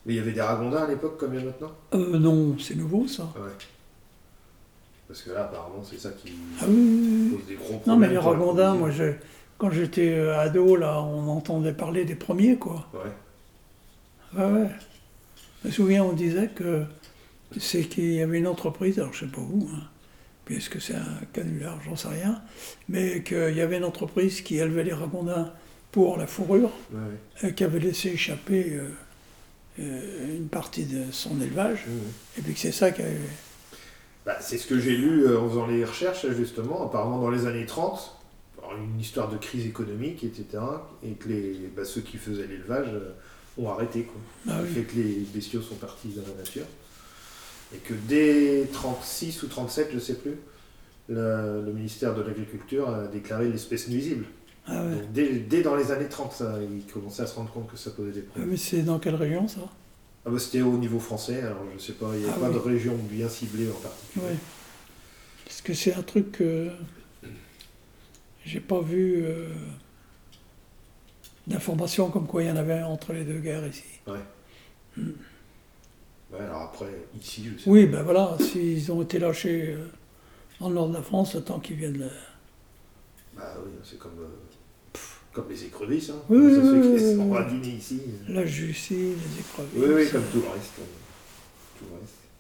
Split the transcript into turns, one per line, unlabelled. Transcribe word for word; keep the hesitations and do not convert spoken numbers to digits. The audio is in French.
Mais il y avait des ragondins à l'époque comme il y a maintenant?
Euh, non, c'est nouveau ça.
Ouais. Parce que là, apparemment, c'est ça qui
Ah oui, oui, oui.
pose des gros
Non, mais
problèmes
les
pour la
ragondins,
provision.
moi, je, quand j'étais euh, ado, là, on entendait parler des premiers, quoi.
Ouais.
Ouais, ouais. Je me souviens, on disait que c'est qu'il y avait une entreprise, alors je sais pas où, hein, puis est-ce que c'est un canular, j'en sais rien, mais qu'il y avait une entreprise qui élevait les ragondins pour la fourrure,
Ouais, ouais.
et qui avait laissé échapper euh, euh, une partie de son élevage,
Mmh.
et puis que c'est ça qui avait...
Bah, c'est ce que j'ai lu euh, en faisant les recherches, justement. Apparemment, dans les années trente, alors, une histoire de crise économique, et cetera. Et que les, bah, ceux qui faisaient l'élevage euh, ont arrêté. Quoi.
Ah
Ce qui
oui.
fait que les bestiaux sont partis dans la nature. Et que dès trente-six ou trente-sept, je ne sais plus, le, le ministère de l'Agriculture a déclaré l'espèce nuisible.
Ah ouais.
Donc, dès, dès dans les années trente, ça, ils commençaient à se rendre compte que ça posait des
Ah,
problèmes.
mais c'est dans quelle région ça?
Ah bah, c'était au niveau français, alors je sais pas, il n'y avait
Ah
pas
oui.
de région bien ciblée en particulier.
Ouais. Parce que c'est un truc que j'ai pas vu euh, d'informations comme quoi il y en avait entre les deux guerres ici.
Ouais.
Mm.
Ouais, alors après, ici, je sais
Oui,
pas.
ben voilà, s'ils ont été lâchés euh, dans le nord de la France, le temps qu'ils viennent là.
Bah oui, c'est comme, euh, comme les écrevisses. Hein.
Oui,
Comment
oui,
ça se fait
oui,
qu'ils
oui,
sont
oui.
radinés ici?
La Jussie, les
Oui,
écrevisses.
oui, comme tout le reste. euh, Tout le reste.